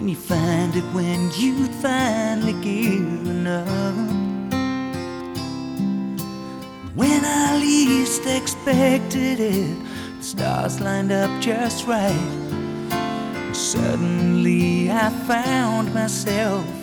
You find it when you finally given up. When I least expected it, the stars lined up just right. Suddenly I found myself